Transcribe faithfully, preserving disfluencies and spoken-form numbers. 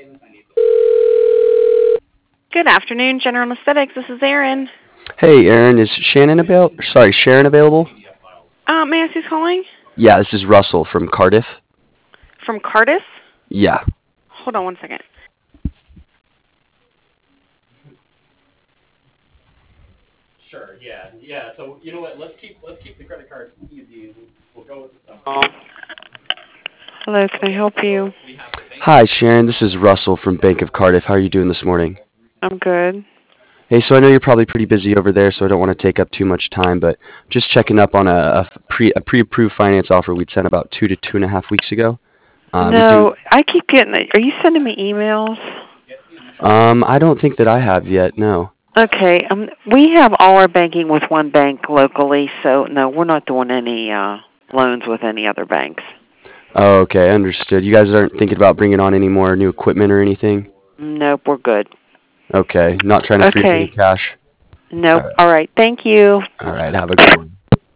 Good afternoon, General Aesthetics. This is Erin. Hey, Aaron, is Shannon available? Sorry, Sharon available? Uh, may I ask who's calling? Yeah, this is Russell from Cardiff. From Cardiff? Yeah. Hold on one second. Sure. Yeah. Yeah. So you know what? Let's keep let's keep the credit cards easy. We'll go with the Oh. Hello, can I help you? Hi, Sharon. This is Russell from Bank of Cardiff. How are you doing this morning? I'm good. Hey, so I know you're probably pretty busy over there, so I don't want to take up too much time, but just checking up on a, a pre a pre-approved finance offer we'd sent about two to two and a half weeks ago. Um, we do. No, I keep getting. Are you sending me emails? Um, I don't think that I have yet. No. Okay. Um, we have all our banking with one bank locally, so no, we're not doing any uh, loans with any other banks. Oh, okay, understood. You guys aren't thinking about bringing on any more new equipment or anything? Nope, we're good. Okay, not trying to free up any Okay. cash. Nope. All right. All right. Thank you. All right. Have a good one.